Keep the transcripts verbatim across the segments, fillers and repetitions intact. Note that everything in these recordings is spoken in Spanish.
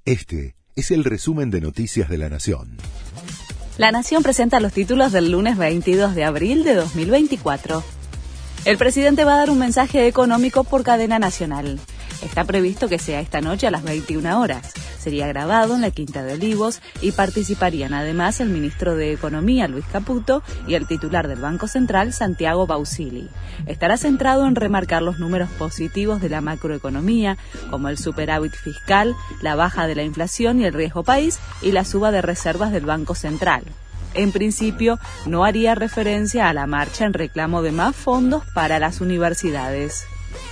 Este es el resumen de Noticias de la Nación. La Nación presenta los títulos del lunes veintidós de abril de dos mil veinticuatro. El presidente va a dar un mensaje económico por cadena nacional. Está previsto que sea esta noche a las veintiuna horas. Sería grabado en la Quinta de Olivos y participarían además el ministro de Economía, Luis Caputo, y el titular del Banco Central, Santiago Bausili. Estará centrado en remarcar los números positivos de la macroeconomía, como el superávit fiscal, la baja de la inflación y el riesgo país, y la suba de reservas del Banco Central. En principio, no haría referencia a la marcha en reclamo de más fondos para las universidades.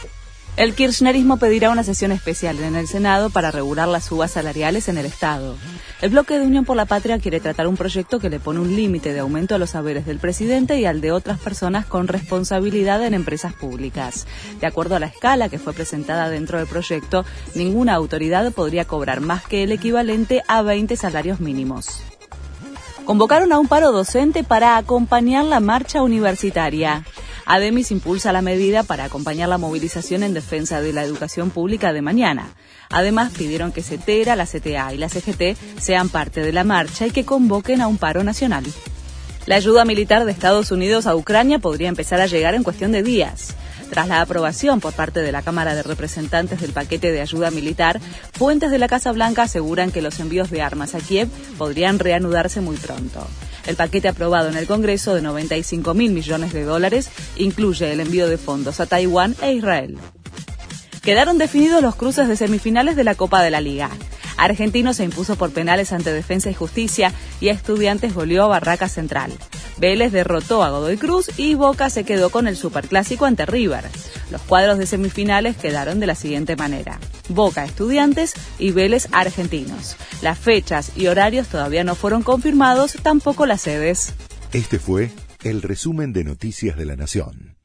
El kirchnerismo pedirá una sesión especial en el Senado para regular las subas salariales en el Estado. El bloque de Unión por la Patria quiere tratar un proyecto que le pone un límite de aumento a los saberes del presidente y al de otras personas con responsabilidad en empresas públicas. De acuerdo a la escala que fue presentada dentro del proyecto, ninguna autoridad podría cobrar más que el equivalente a veinte salarios mínimos. Convocaron a un paro docente para acompañar la marcha universitaria. Ademis impulsa la medida para acompañar la movilización en defensa de la educación pública de mañana. Además, pidieron que CETERA, la C T A y la C G T sean parte de la marcha y que convoquen a un paro nacional. La ayuda militar de Estados Unidos a Ucrania podría empezar a llegar en cuestión de días. Tras la aprobación por parte de la Cámara de Representantes del paquete de ayuda militar, fuentes de la Casa Blanca aseguran que los envíos de armas a Kiev podrían reanudarse muy pronto. El paquete aprobado en el Congreso de noventa y cinco mil millones de dólares incluye el envío de fondos a Taiwán e Israel. Quedaron definidos los cruces de semifinales de la Copa de la Liga. Argentino se impuso por penales ante Defensa y Justicia y a Estudiantes goleó a Barraca Central. Vélez derrotó a Godoy Cruz y Boca se quedó con el Superclásico ante River. Los cuadros de semifinales quedaron de la siguiente manera: Boca Estudiantes y Vélez Argentinos. Las fechas y horarios todavía no fueron confirmados, tampoco las sedes. Este fue el resumen de Noticias de la Nación.